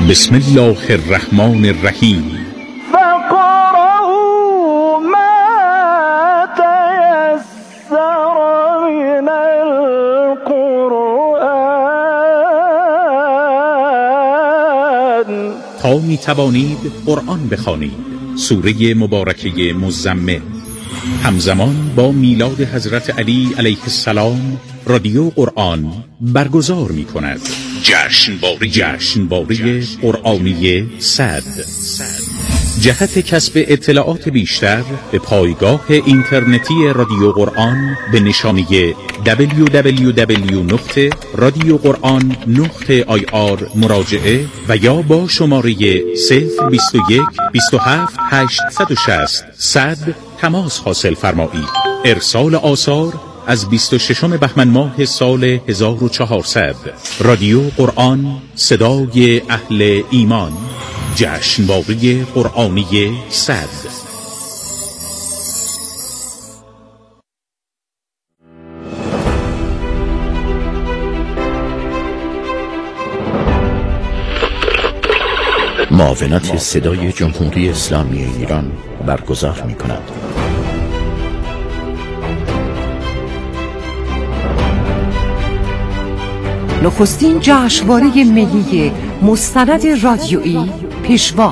بسم الله الرحمن الرحیم. فقرأوا ما تيسر من القرآن. تا می توانید قرآن بخوانید. سوره مبارکه مزمل. همزمان با میلاد حضرت علی علیه السلام رادیو قرآن برگزار می کند جشنواره قرآنی صد. جهت کسب اطلاعات بیشتر به پایگاه اینترنتی رادیو قرآن به نشانی www.radioquran.ir مراجعه و یا با شماره 021 27 860 100 تماس حاصل فرمایید. ارسال آثار از 26 بهمن ماه سال 1400. رادیو قرآن، صدای اهل ایمان. جشنواره قرآنی صد. معاونت صدای جمهوری اسلامی ایران برگزار می کند. نخستین جشنواره ملی مستند رادیویی پیشوا.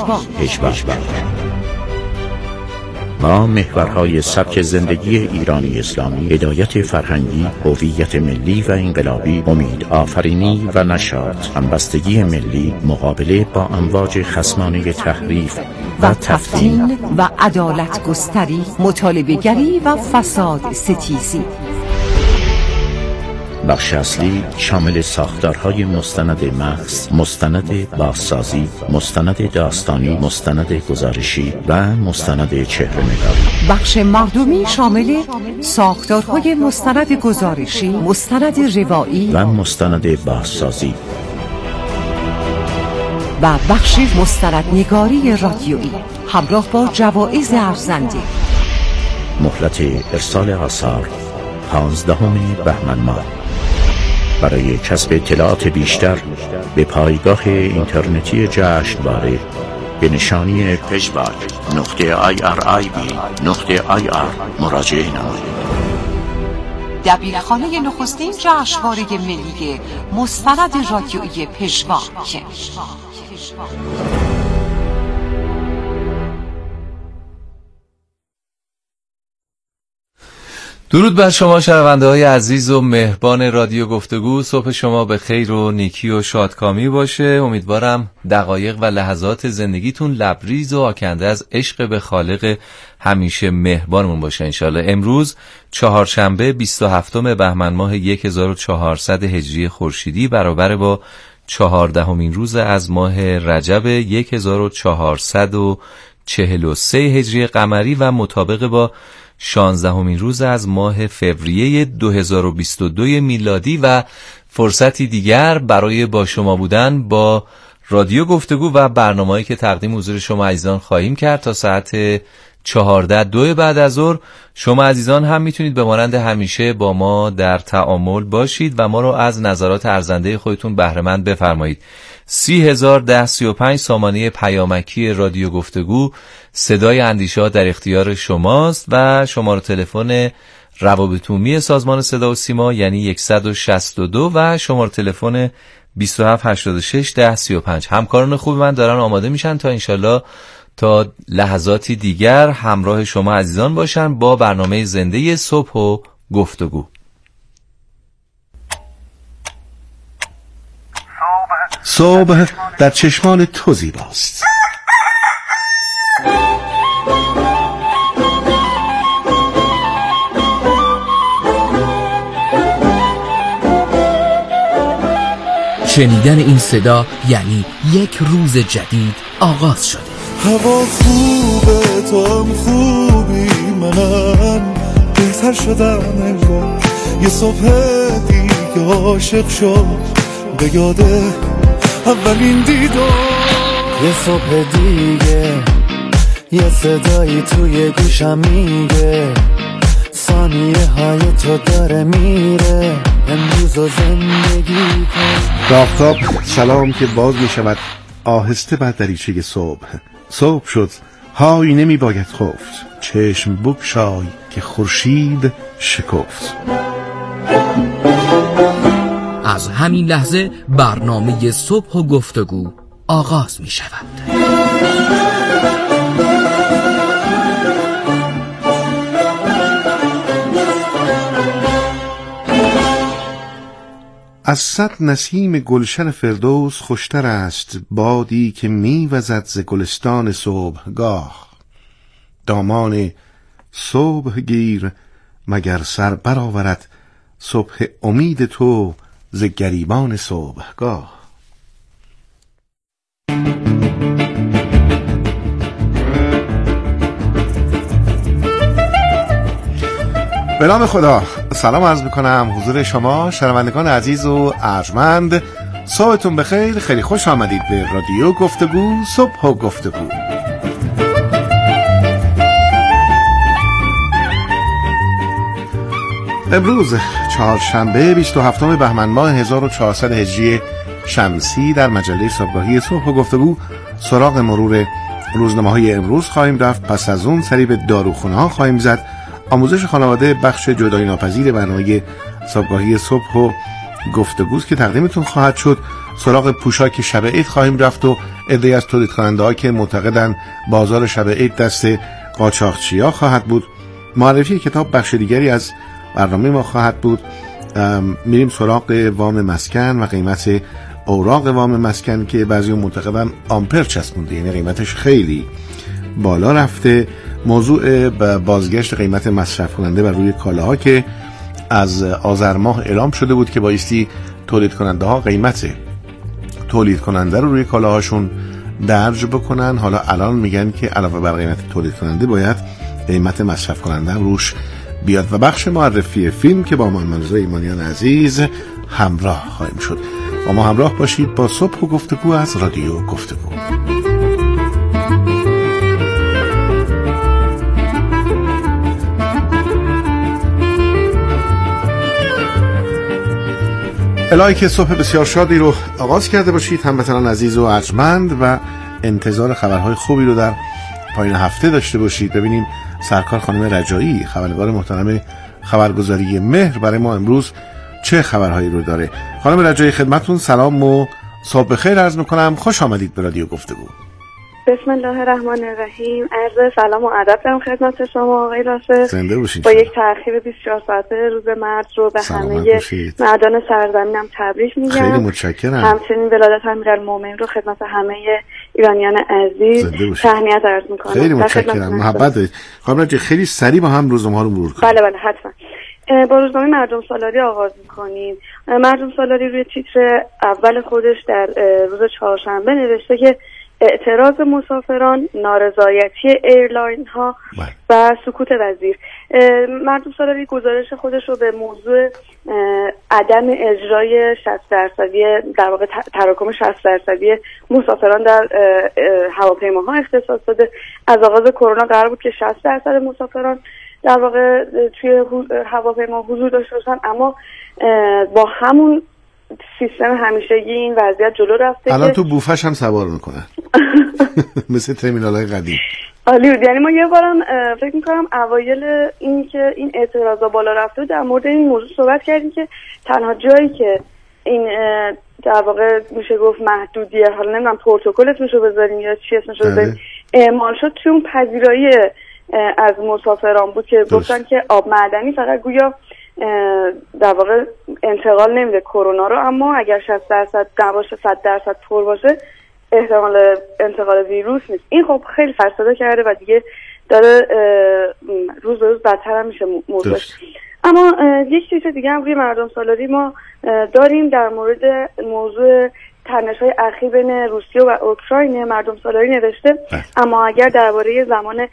ما محورهای سبک زندگی ایرانی اسلامی، هدایت فرهنگی، هویت ملی و انقلابی، امید آفرینی و نشاط، همبستگی ملی، مقابله با امواج خصمانه تحریف و تفتین و عدالت گستری، مطالبه گری و فساد ستیزی. بخش اصلی شامل ساختارهای مستند محض، مستند بازسازی، مستند داستانی، مستند گزارشی و مستند چهره‌نگاری. بخش مردمی شامل ساختارهای مستند گزارشی، مستند روایی و مستند بازسازی و بخش مستندنگاری رادیویی همراه با جوایز ارزنده. مهلت ارسال آثار 15 بهمن ماه. برای کسب اطلاعات بیشتر به پایگاه اینترنتی جشنواره به نشانی pejbag.irib.ir مراجعه نمایید. دبیرخانه نخستین جشنواره ملی مستند رادیویی پژواک. درود بر شما شنونده های عزیز و مهربان رادیو گفتگو. صبح شما به خیر و نیکی و شادکامی باشه. امیدوارم دقایق و لحظات زندگیتون لبریز و آکنده از عشق به خالق همیشه مهربانمون باشه انشالله. امروز چهارشنبه 27 بهمن ماه 1400 هجری خورشیدی برابر با 14مین روز از ماه رجب 1443 هجری قمری و مطابق با 16مین روز از ماه فوریه 2022 میلادی و فرصتی دیگر برای با شما بودن با رادیو گفتگو و برنامه‌ای که تقدیم حضور شما عزیزان خواهیم کرد تا ساعت 14 بعد از ظهر. شما عزیزان هم میتونید به مانند همیشه با ما در تعامل باشید و ما رو از نظرات ارزنده خودتون بهره مند بفرمایید. 301035 سامانه پیامکی رادیو گفتگو، صدای اندیشه در اختیار شماست و شماره تلفن روابط عمومی سازمان صدا و سیما یعنی 162 و شماره تلفن 27861035. همکاران خوب من دارن آماده میشن تا انشالله تا لحظاتی دیگر همراه شما عزیزان باشن با برنامه زنده صبح و گفتگو. صبح در چشمان تو زیباست. شنیدن این صدا یعنی یک روز جدید آغاز شده. هوا خوبه، تو هم خوبی، منم بهتر شدم انگار. یه صبح دیگه عاشق شد به یاده اولین دیدار. یه صبح دیگه یه صدایی توی گوشم میگه ثانیه های تو داره میره. امروز و زندگی کن. به آفتاب سلام که باز می شود آهسته بر دریچه صبح شد، های نمی باید خفت، چشم بگشای که خورشید شکفت. از همین لحظه برنامه صبح و گفتگو آغاز می شود. از 100 نسیم گلشن فردوس خوشتر است بادی که میوزد ز گلستان صبحگاه. دامان صبح گیر مگر سر برآورد صبح امید تو ز گریبان صبحگاه. به نام خدا سلام عرض میکنم حضور شما شنوندگان عزیز و ارجمند. صبحتون بخیر، خیلی خوش آمدید به رادیو گفتگو، صبح و گفتگو. امروز چهارشنبه 27 بهمن ماه 1400 هجری شمسی در مجله صبحگاهی صبح و گفتگو سراغ مرور روزنامه‌های امروز خواهیم رفت. پس از اون سری به داروخونه‌ها خواهیم زد. آموزش خانواده بخش جدایی ناپذیر برنامه صبحگاهی صبح و گفتگوست که تقدیمتون خواهد شد. سراغ پوشاک شب عید خواهیم رفت و عده‌ای از تولید کننده‌ها که معتقدن بازار شب عید دست قاچاقچی‌ها خواهد بود. معرفی کتاب بخش دیگری از برنامه ما خواهد بود. میریم سراغ وام مسکن و قیمت اوراق وام مسکن که بعضی معتقدن آمپر چسبونده، یعنی قیمتش خیلی بالا رفته. موضوع بازگشت قیمت مصرف کننده بر روی کالاها که از آذر ماه اعلام شده بود که بایستی تولید کننده ها قیمت تولید کننده رو روی کالاهاشون درج بکنن. حالا الان میگن که علاوه بر قیمت تولید کننده باید قیمت مصرف کننده هم روش بیاد. و بخش معرفی فیلم که با محمد رضا ایمانیان عزیز همراه خواهیم شد. با ما همراه باشید با صبح و گفتگو از رادیو گفتگو. الهی که صبح بسیار شادی رو آغاز کرده باشید هموطنان عزیز و ارجمند و انتظار خبرهای خوبی رو در پایان هفته داشته باشید. ببینیم سرکار خانم رجایی خبرنگار محترم خبرگزاری مهر برای ما امروز چه خبرهایی رو داره. خانم رجایی خدمتتون سلام و صبح بخیر عرض میکنم. خوش آمدید به رادیو گفتگو. بسم الله الرحمن الرحیم. عرض سلام و ادب دارم خدمت شما آقای راشد. زنده باشید. با یک تأخیر 24 ساعته روز مرد رو به همه مردان سرزمینم تبریک میگم. خیلی متشکرم. همچنین ولادت امیرالمومنین رو خدمت همه ایرانیان عزیز تهنیت عرض میکنم. خیلی متشکرم. محبت دارید. خانم رجایی خیلی سریع با هم روزنامه‌ها رو مرور کنید. بله حتما. با روزنامه مردم سالاری آغاز میکنیم. مردم سالاری روی تیتر اول خودش در روز چهارشنبه نوشته که اعتراض مسافران، نارضایتی ایرلاین ها و سکوت وزیر. مردم سالاری گزارش خودش رو به موضوع عدم اجرای 60% در واقع تراکم 60% مسافران در هواپیماها اختصاص داده. از آغاز کرونا قرار بود که 60% مسافران در واقع توی هواپیما حضور داشته باشن، اما با همون سیستم همیشگی این وضعیت جلو رفته. الان تو بوفش هم سوار میکنن مثل ترمینال‌های قدیم. عالی بود. یعنی ما یه بارم فکر میکنم اوایل این که این اعتراضا بالا رفته در مورد این موضوع صحبت کردیم که تنها جایی که این در واقع میشه گفت محدودیت، حالا نمیدونم پروتکل اسمشو بذاریم یا چی اسمشو بذاریم، اعمال شد توی اون پذیرایی از مسافران بود که گفتن که آب معدنی فقط گویا در واقع انتقال نمیده کرونا رو، اما اگر 60% نباشه 100% پر باشه احتمال انتقال ویروس نیست. این خب خیلی فساد کرده و دیگه داره روز به روز بدتر هم میشه موضوعش. اما یک چیز دیگه هم روی مردم سالاری ما داریم در مورد موضوع تنش‌های اخیر بین روسیه و اوکراین. مردم سالاری نوشته اما اگر درباره زمان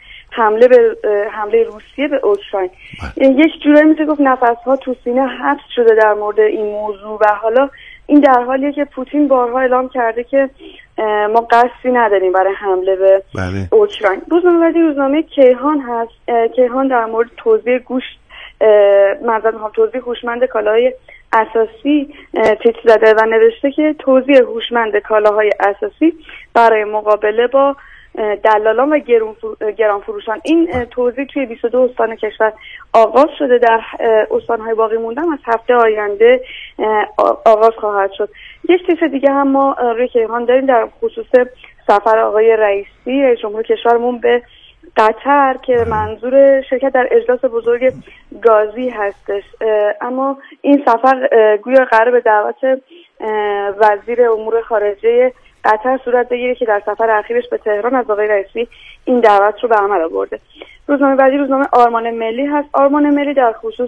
حمله روسیه به اوکراین یک جورایی میشه گفت نفس‌ها تو سینه حبس شده در مورد این موضوع و حالا این در حالیه که پوتین بارها اعلام کرده که ما قصدی نداریم برای حمله به اوکراین. روزنامه کیهان هست. کیهان در مورد توزیع توزیع هوشمند کالای اساسی تیتر زده و نوشته که توزیع هوشمند کالاهای اساسی برای مقابله با دلالان و گرانفروشان. این توزیع توی 22 استان کشور آغاز شده، در استان‌های باقی موندن از هفته آینده آغاز خواهد شد. یک تیتر دیگه هم ما روی کیهان داریم در خصوص سفر آقای رئیسی رئیس جمهور کشورمون به قطر که منظور شرکت در اجلاس بزرگ گازی هستش. اما این سفر گویا قرار به دعوت وزیر امور خارجه قطر صورت بگیره که در سفر اخیرش به تهران از آقای رئیسی این دعوت رو به عمل آورده. روزنامه بعدی روزنامه آرمان ملی هست. آرمان ملی در خصوص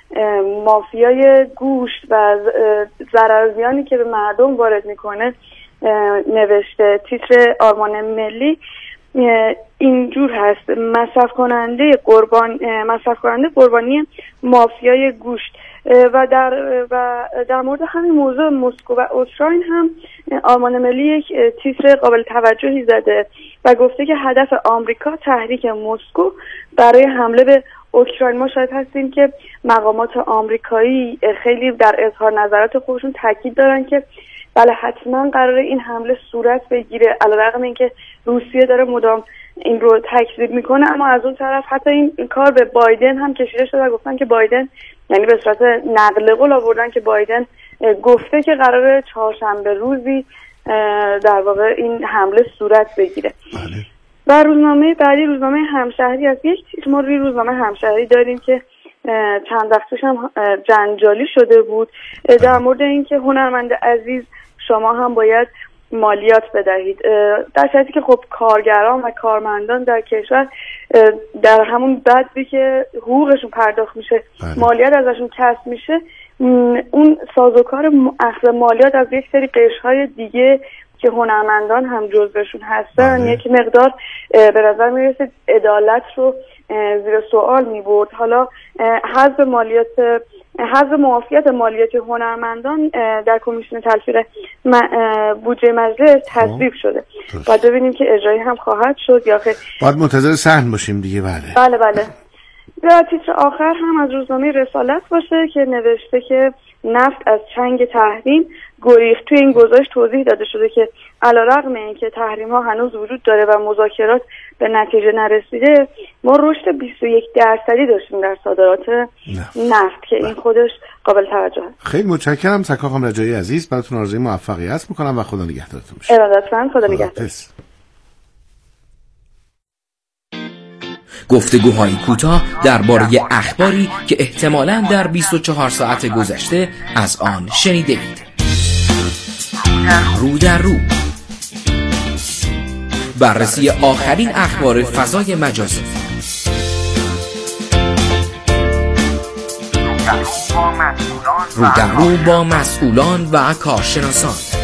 مافیای گوشت و ضرر زیانی که به مردم وارد میکنه نوشته. تیتر آرمان ملی اینجور هست: مصرف کننده قربانی مافیای گوشت. و در مورد همین موضوع مسکو و اوکراین هم آرمان ملی یک تیتر قابل توجهی زده و گفته که هدف آمریکا تحریک مسکو برای حمله به اوکراین. ما شاید هستیم که مقامات آمریکایی خیلی در اظهار نظرات خودشون تاکید دارن که بله حتما قراره این حمله صورت بگیره، علیرغم اینکه روسیه داره مدام این رو تکذیب میکنه. اما از اون طرف حتی این کار به بایدن هم کشیده شده و گفتن که بایدن، یعنی به صورت نقل قول آوردن که بایدن گفته که قراره چهارشنبه روزی در واقع این حمله صورت بگیره. و روزنامه بعدی روزنامه همشهری از یک تیتر ما روی روزنامه همشهری داریم که چند وقت پیش هم جنجالی شده بود در مورد اینکه هنرمند عزیز شما هم باید مالیات بدهید، در صورتی که خب کارگران و کارمندان در کشور در همون بدوی که حقوقشون پرداخت میشه مالیات ازشون کسب میشه، اون سازوکار اخذ مالیات از یک سری قشرهای دیگه که هنرمندان هم جزوشون هستن یک مقدار به نظر میرسه عدالت رو زیر سوال میبرد. حالا حذف معافیت مالیاتی هنرمندان در کمیسیون تلفیق بودجه مجلس تصویب شده. باید ببینیم که اجرایی هم خواهد شد یا خیر. باید منتظر صحن باشیم دیگه. بله. و تیتر آخر هم از روزنامه رسالت باشه که نوشته که نفت از چنگ تحریم گریخت. توی این گزارش توضیح داده شده که علیرغم اینکه تحریم ها هنوز وجود داره و مذاکرات به نتیجه نرسیده، ما رشد 21% داشتیم در صادرات نفت که این خودش قابل توجه است. خیلی متشکرم سکا خانم رجایی عزیز، براتون آرزوی موفقیت میکنم و خدا نگهدارتون باشه. ارادتمند، خدا نگهدار. گفتگوهای کوتاه درباره اخباری که احتمالاً در 24 ساعت گذشته از آن شنیدید. رو در رو، بررسی آخرین اخبار فضای مجازی. رو در رو با مسئولان و کارشناسان.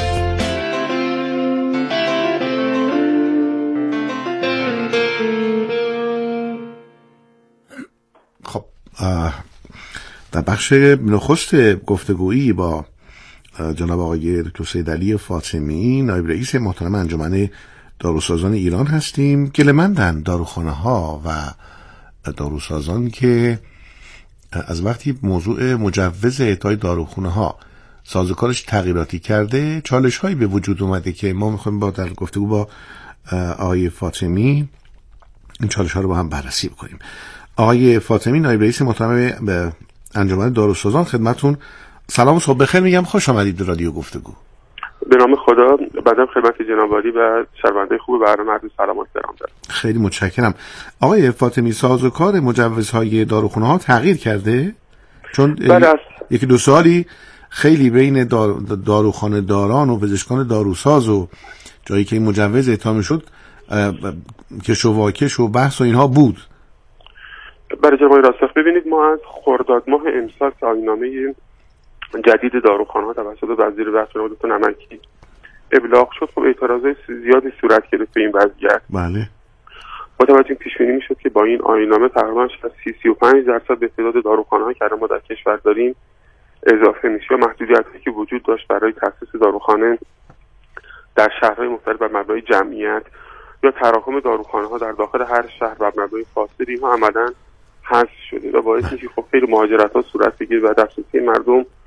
خب در بخش نخست گفتگویی با جناب آقای دکتر سید علی فاطمی نایب رئیس محترم انجمن داروسازان ایران هستیم. گله‌مندن داروخانه ها و داروسازان که از وقتی موضوع مجوز اعطای داروخانه ها سازوکارش تغییراتی کرده، چالش هایی به وجود اومده که ما میخوایم با در گفتگو با آقای فاطمی این چالش ها رو با هم بررسی بکنیم. آقای فاطمی نایب رئیس محترم انجمن داروسازان، خدمتون سلام و صبح بخیر میگم، خوش آمدید به رادیو گفتگو. به نام خدا، بعدم خدمت جناب عالی و شنونده خوب برنامه عرض سلام و احترام دارم. خیلی متشکرم. آقای فاطمی، سازوکار مجوزهای داروخانه ها تغییر کرده؟ چون یکی دو سالی خیلی بین داروخانه داران و پزشکان داروساز و جایی که این مجوز اعطا میشد کش و واکش و بحث و اینها بود. برای جناب راسخ، ببینید ما از خرداد ماه امسال آیین‌نامه جدید داروخانه ها توسط وزیر بخش نمایندگان نمکی ابلاغ شد. خب اعتراضات زیادی صورت گرفت به این وضعیت. بله. با توجه پیش بینی میشد که با این آیین‌نامه تقریبا 35% به تعداد داروخانه ها که ما در کشور داریم اضافه میشه. محدودیت‌هایی که وجود داشت برای تأسیس داروخانه در شهرهای مختلف بر مبنای جمعیت یا تراکم داروخانه ها در داخل هر شهر بر مبنای فاصله ها عملاً حذف شده و باعث میشه خب خیلی مهاجرت‌ها صورت بگیره و دسترسی مردم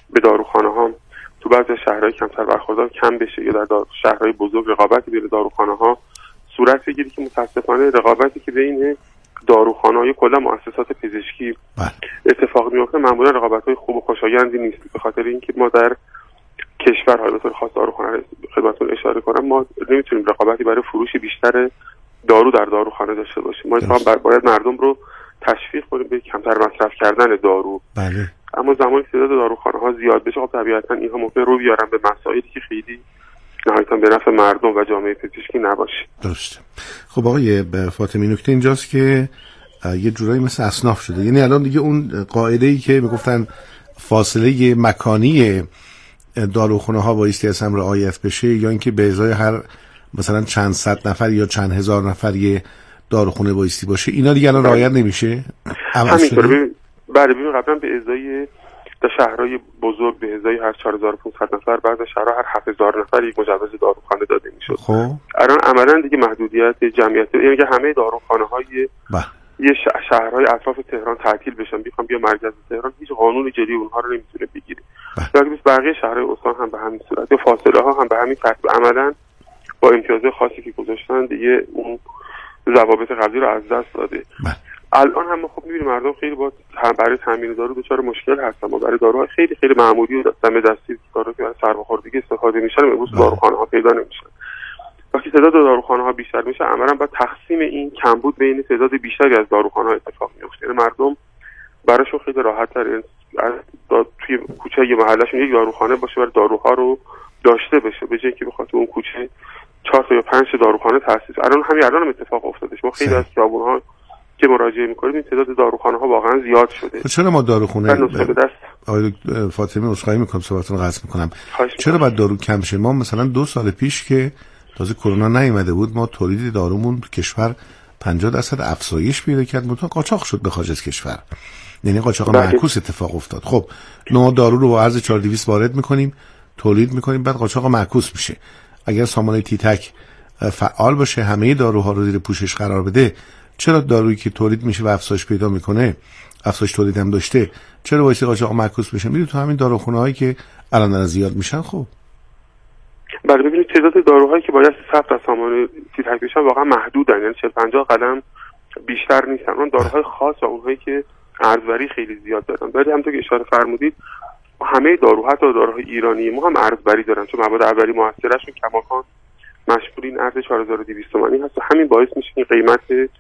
به داروخانه ها تو بعضی شهرهای کمتر برخوردار کم بشه یا در شهرهای بزرگ رقابتی بین داروخانه ها صورت بگیره که متاسفانه رقابتی که بین داروخانه ها یا کلا مؤسسات پزشکی اتفاق میفته معمولا رقابت‌های خوب و خوشایندی نیست، به خاطر اینکه ما در کشور حالا به طور خاص داروخانه خدمتتون اشاره کنم ما نمیتونیم رقابتی برای فروش بیشتر دارو در داروخانه داشته باشیم. ما اتفاقا باید مردم رو تشویق کنیم به کمتر مصرف کردن دارو. بله. اما زمانی که تعداد داروخانه ها زیاد بشه خب طبیعتا اینها ممکن رو بیارن به مسائلی که خیلی نهایتا به نفع مردم و جامعه پزشکی نباشه. درسته. خب آقای فاطمی نکته اینجاست که یه جورایی مثل اصناف شده، یعنی الان دیگه اون قاعده‌ای که میگفتن فاصله مکانی داروخانه ها بایستی از هم رعایت بشه یا اینکه به ازای هر مثلا چند صد نفر یا چند هزار نفر یه داروخانه بایستی باشه، اینا دیگه الان رعایت نمیشه. همینطوره. بله ببین قبلا به ازای در شهرهای بزرگ به ازای هر 4500 نفر بعد شهرها هر 7000 نفر یک مجوز داروخانه داده میشد. خب الان عملا دیگه محدودیت جمعیت، یعنی که همه داروخانه های یه شهرهای اطراف تهران تعطیل بشن بیخوام بیا مرکز تهران، هیچ قانون جدی اونها رو نمیتونه بگیره. درست بقیه شهرهای استان هم به همین صورت، یا فاصله ها هم به همین ترتیب عملا با امتیازات خاصی که گذاشتن دیگه اون ضوابط قبلی رو از دست داده. الان هم خب می‌بینیم مردم خیلی با برای تامین دارو دچار مشکل هستن. ما برای داروهای خیلی خیلی معمولی و دم دستی دارو که برای سرماخوردگی استفاده میشن امروز داروخانه‌ها پیدا نمیشن. وقتی تعداد داروخانه‌ها بیشتر میشه عملاً با تقسیم این کمبود بین تعداد بیشتری از داروخانه‌ها اتفاق میفته. یعنی مردم براشون خیلی راحت‌تر توی کوچه یا محلهشون یک داروخانه باشه برای داروها رو داشته بشه به جای اینکه بخواد اون کوچه 4 تا یا 5 تا داروخانه تأسیس. الان هم اتفاق افتاده. ما خیلی از خیابون‌ها که مراجعه می‌کنیم این تعداد داروخانه ها واقعا زیاد شده. چرا ما داروخونه آقای فاطمی عذرخواهی می‌کنم صحبتتون رو قطع می‌کنم، چرا باید دارو کم شه؟ ما مثلا 2 سال پیش که تازه کرونا نیومده بود ما تولید دارومون تو کشور 50% افزایش پیدا کرد، منتها قاچاق شد به خارج از کشور، یعنی قاچاق معکوس اتفاق افتاد. خب ما دارو رو با ارز 4200 وارد می‌کنیم، تولید می‌کنیم، بعد قاچاق معکوس میشه. اگر سامانه تیتک فعال باشه همه داروها رو زیر پوشش قرار بده، چرا دارویی که تولید میشه و افزایش پیدا میکنه، افزایش تولید هم داشته، چرا واسه قاچاق معکوس بشه؟ میره تو همین داروخونه‌هایی که الان دارن زیاد میشن. خب بله ببینید تعداد داروهایی که باید ثبت از سامانه تیتک بشن واقعا محدودن، یعنی 40-50 قلم بیشتر نیستن. اون داروهای خاص و اونهایی که ارزبری خیلی زیاد دارن. ولی همونطور که اشاره فرمودید همه داروها حتی داروهای ایرانی ما هم ارزبری دارن، چون مواد اولیه موثرشون کماکان مشمول این ارز 4200 تومانی هست و همین باعث میشه که قیمت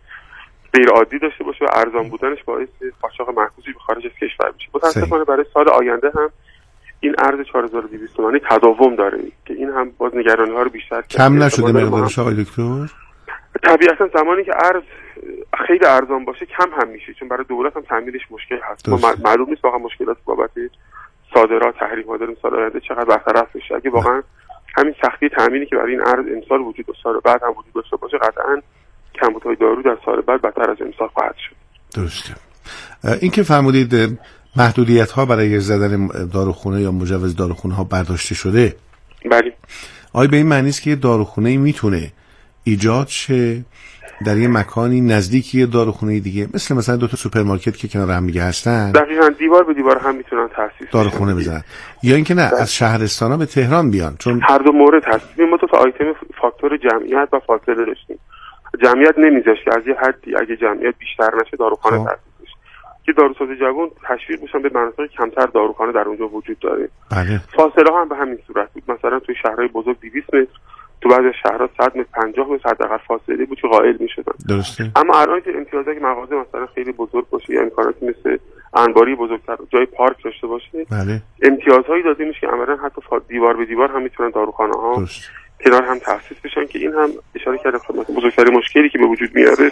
غیر عادی داشته باشه و ارزان بودنش باعث قاچاق معکوسی به خارج از کشور میشه. متأسفانه برای سال آینده هم این ارز 4200 تومانی تداوم داره که این هم باز نگرانی‌ها رو بیشتر کم نشده مقدارش آقای دکتر؟ طبیعتا زمانی که ارز خیلی ارزان باشه کم هم میشه، چون برای دولت هم تامینش مشکل هست. ما معلوم نیست واقعا مشکلات بابت صادرات تحریم‌ها داریم سال آینده چقدر برطرف بشه. اگه واقعا همین سختی تامینی که برای این ارز امسال وجود داشت سال بعد هم وجود داشته باشه قطعاً کمبودهای دارو در سال بعد بدتر از امسال خواهد شد. درسته. این که فرمودید محدودیت‌ها برای زدن داروخونه یا مجوز داروخونه ها برداشته شده، بله. آیا به این معنی است که یه داروخونه میتونه ایجاد شه در یه مکانی نزدیکی داروخونه دیگه، مثلا 2 تا سوپرمارکت که کنار هم دیگه هستن دقیقاً دیوار به دیوار هم میتونن تأسیس داروخونه بزنن، یا اینکه نه از شهرستانا به تهران بیان؟ چون هر دو مورد هست. ما تو آیتم فاکتور جمعیت و فاصله داشتیم. جمعیت نمیذاشت که از یه حدی اگه جمعیت بیشتر نشه داروخانه تأسیس بشه. که داروساز جوان تشویق میشن به مناطق کمتر داروخانه در اونجا وجود داره. بله. فاصله ها هم به همین صورت بود. مثلا توی شهرهای بزرگ 200 متر، تو بعضی شهرها 100 متر 50 متر حداقل فاصله بود که قائل میشدن. درسته. اما الان که امتیازات که مغازه مثلا خیلی بزرگ باشه یا امکاناتی مثل انباری بزرگتر جای پارک داشته باشه، بله. امتیازهایی داده میشه که عملاً حتی دیوار به دیوار هم میتونن داروخانه ها کنار هم تأسیس بشن که این هم اشاره کرده خدمت بزرگترین مشکلی که به وجود میاره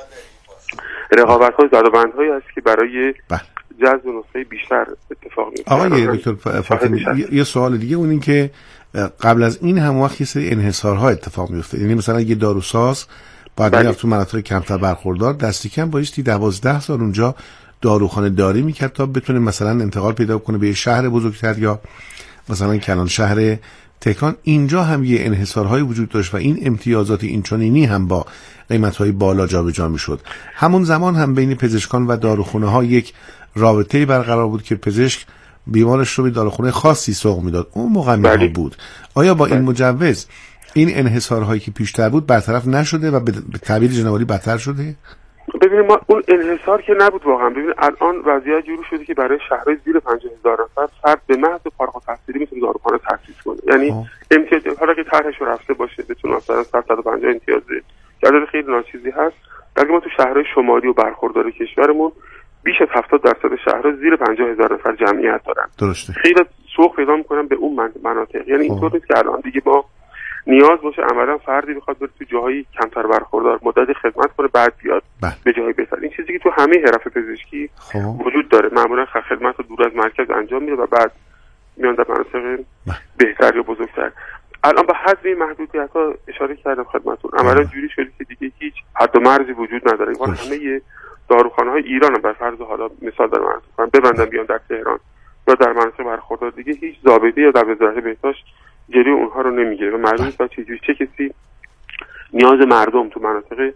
رقابت‌های زدوبندهایی است که برای جذب نسخه بیشتر اتفاق میفته. آقای دکتر فاطمی یه سوال دیگه اون این که قبل از این هم وقت یه سری انحصارها اتفاق میفته، یعنی مثلا یه داروساز بعد میرفت تو مناطق کمتر برخوردار دستی کم بایستی 12 سال اونجا داروخانه داری میکرد تا بتونه مثلا انتقال پیدا کنه به یه شهر بزرگتر یا مثلا کلان شهر تهران. اینجا هم یه انحصارهای وجود داشت و این امتیازات اینچنینی هم با قیمت‌های بالا جابجا میشد. همون زمان هم بین پزشکان و داروخانه ها یک رابطه‌ای برقرار بود که پزشک بیمارش رو به داروخونه خاصی سوق میداد، اون موقع میگه بود. آیا با این مجوز این انحصارهایی که پیشتر بود برطرف نشده و به تعبیر جناب بدتر شده؟ ببینید ما اون انحصار که نبود واقعا. ببینید الان وضعیت جوری شده که برای شهرهای زیر 50,000 نفر فرد به محض فارغ التحصیلی میتونه داروخانه تأسیس کنه. یعنی امتیاز حالا که طرحش رفته باشه بتونه مثلا 150 امتیاز که عدد خیلی ناچیزی هست. اگه ما تو شهرهای شمالی و برخوردار کشورمون بیش از 70% شهرها زیر 50,000 نفر جمعیت دارن. درسته. خیلی سوق پیدا میکنن به اون مناطق. یعنی اینطور نیست که الان دیگه ما نیاز باشه عملا فردی بخواد بره تو جاهای کمتر برخوردار مدتی خدمت کنه بعد بیاد به جای بهتر. این چیزی که تو همه حرف پزشکی وجود داره. معمولا خدمت رو دور از مرکز انجام میده و بعد میان در مناطق بهتر یا بزرگتر. الان به حد این محدودیت‌ها اشاره کردم خدمتتون. عملا جوری شده که دیگه هیچ حد و مرزی وجود نداره. این همه داروخانه‌های ایران هم بر فرض حالا مثال دارم عرض ببندم بیان در تهران یا در مناطق برخوردار دیگه هیچ ضابطه‌ای یا در وزارت بهداشت جلوی اونها رو نمیگیره و معلومه که چه کسی نیاز مردم تو مناطق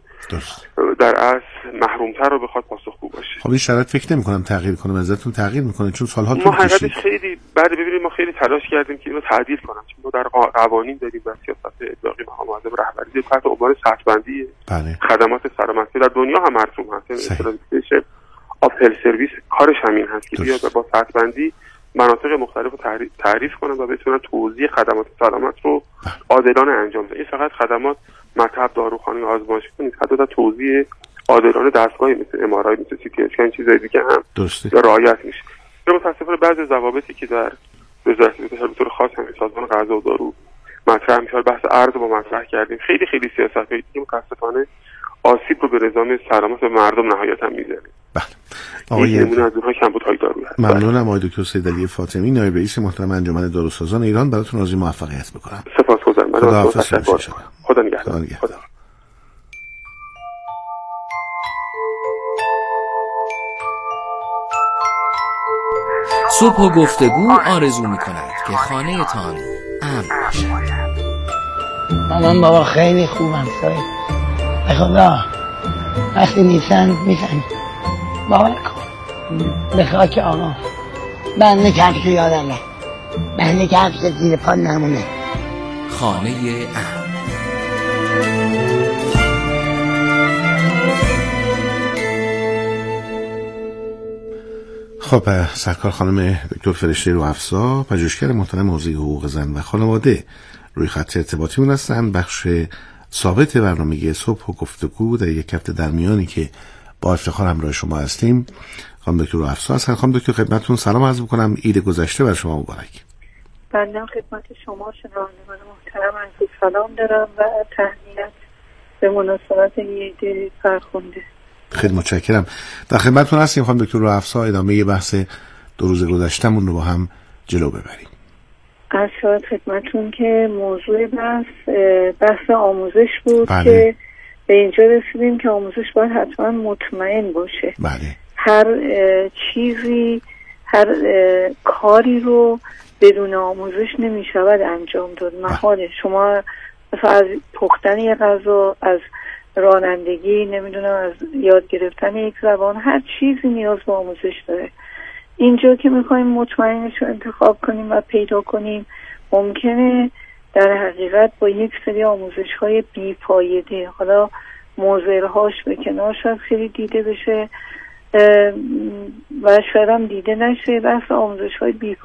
در اصل محرومتر رو بخواد پاسخگو باشه. خب این شرایط فکر نمی‌کنم تغییر کنه، وضعیتون تغییر می‌کنه چون سال‌ها طول کشید. خیلی بعد ببینید ما خیلی تلاش کردیم که اینو تعدیل کنیم چون ما در قوانین داریم و سیاست ابلاغی مقام معظم رهبری تحت عنوان سطح‌بندی خدمات سلامتی در دنیا هم مرسوم هست. اصطلاح آف هل سرویس کارش همین هست که بیاد با سطح‌بندی مناطق مختلف رو تعریف کنن و بتونن توزیع خدمات سلامت رو عادلانه انجام بدن. این فقط خدمات مطب داروخانه آزمایشگاه نیست، حتی در توزیع عادلانه دستگاهی مثل ام‌آرآی مثل سی تی اسکن چیزای دیگه هم رعایت میشه. متأسفانه بعضی ضوابطی که در وزارت بهداشت به طور خاص هم سازمان غذا و دارو مطرح میشه، بحث ارز رو با مطرح کردیم، خیلی سیاست‌های دیگه متأسفانه آسیب رو به نظام سلامت مردم نهایتاً میزنه. آقای نمونه از اونها کمبودهای دارویی هست. ممنونم آقای دکتر سیدعلی فاطمی، نایب رئیس محترم انجمن داروسازان ایران. براتون آرزوی موفقیت می‌کنم. سپاسگزارم. خدا نگهدار. صبح و گفتگو آرزو می‌کند که خانه تان امن باشد. مامان بابا خیلی خوبم سایه. به خدا وقتی نیستن میزنی باور کن. به خاک آقا بنده کفش یادم رفت، بنده کفش زیر پا نمونه. خانه امن. خب سرکار خانم دکتر فرشته روافزا، پژوهشگر محترم حوزه حقوق زن و خانواده روی خط ارتباطیمون هستن. بخش ثابت برنامه صبح و گفتگو در یک هفته در میانی که با افتخار همراه شما هستیم خانم دکتر روافزا هستن. خانم دکتر خدمتتون سلام عرض می‌کنم. عید گذشته بر شما مبارک. بنده خدمت شما شنوندگان محترم عرض سلام دارم و تهنیت به مناسبت عید فرخنده. خیلی متشکرم. در خدمتتون هستیم خانم دکتر روافزا. ادامه بحث 2 روز گذشتهمون رو با هم جلو ببریم. از شاید خدمتتون که موضوع بحث آموزش بود. که به اینجا رسیدیم که آموزش باید حتما مطمئن باشه. هر چیزی، هر کاری رو بدون آموزش نمی شود انجام داد. محاله. شما مثلا از پختن یک غذا، از رانندگی، نمیدونم از یاد گرفتن یک زبان، هر چیزی نیاز به آموزش داره. اینجا که میخوایم مطمئنش رو انتخاب کنیم و پیدا کنیم، ممکنه در حقیقت با یک سری آموزش های بی‌فایده، حالا موضوعهاش به کنار شاید خیلی دیده بشه و شاید هم دیده نشه، بحث آموزش های